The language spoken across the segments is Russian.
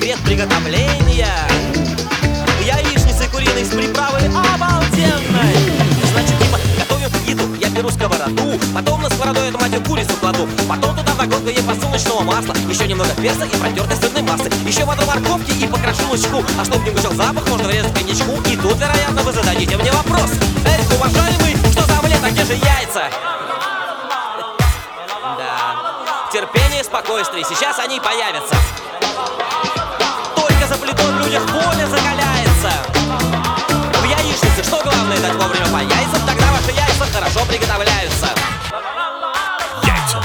секрет приготовления яичницы куриной с приправой обалденной. Значит, типа, готовим еду, я беру сковороду, потом на сковороду эту мать курицу кладу, потом туда вдогонку ей подсолнечного масла, еще немного перца и протертой сырной массы, еще воду морковки и покрошу лучку. А чтобы не вышел запах, можно врезать коньячку. И тут, вероятно, вы зададите мне вопрос: Эрик, уважаемый, что за омлет, а где же яйца? Да, терпение, спокойствие, сейчас они появятся. Только за плитой в людях воля закаляется. В яичнице что главное дать вовремя по яйцам, тогда ваши яйца хорошо приготовляются. Яйца.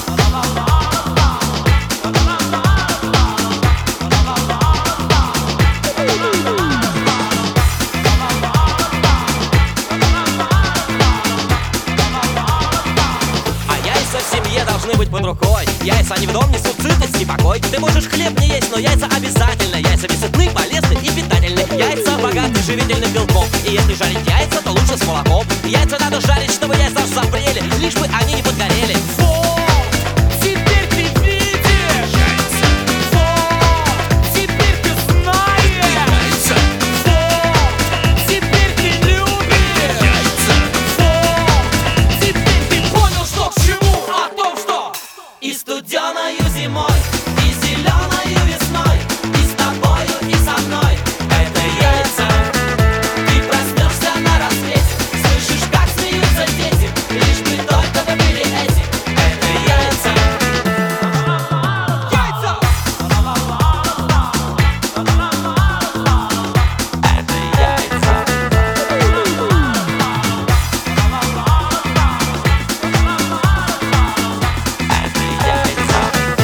А яйца в семье должны быть под рукой. Яйца не в дом несут сытость и покой. Ты можешь хлеб не есть, но яйца обязательно. Яйца сытны, полезны и питательны. Яйца богаты живительным белком. И если жарить яйца, то лучше с молоком. Яйца надо жарить, чтобы яйца запрели, лишь бы они не подгорели. Теперь ты видишь! Яйца. Вот! Теперь ты знаешь! Яйца. Вот! Теперь ты любишь! Яйца. Вот! Теперь ты понял, что к чему, о том, что И студеною зимой, и зеленою весной, и с тобою, и со мной. Это яйца. Ты проснешься на рассвете, слышишь, как смеются дети, лишь бы только вы были эти. Это яйца. яйца! Это яйца. Это яйца.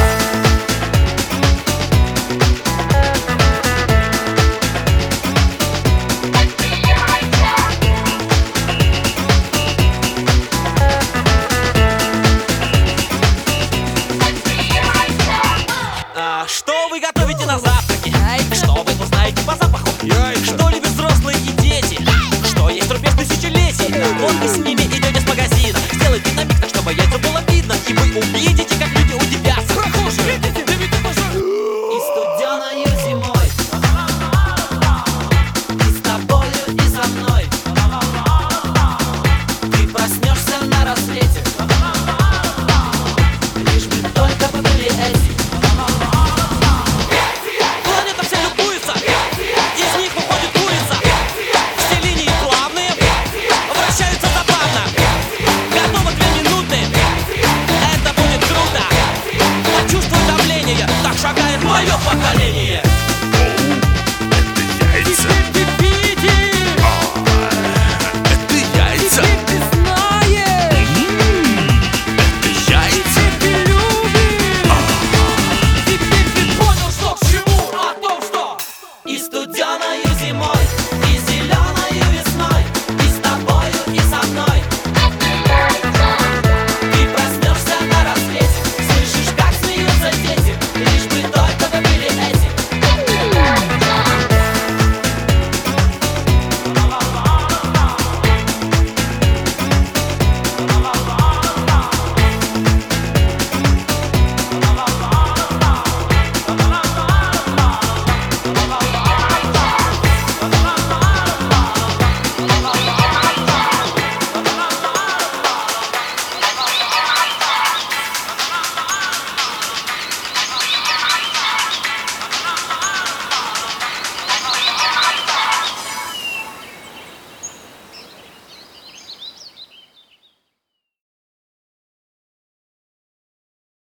Что вы готовите на завтраке? Что вы узнаете по запаху? Яйца. Что любят взрослые и дети? Что есть рубеж тысячелетий? Вот и с ними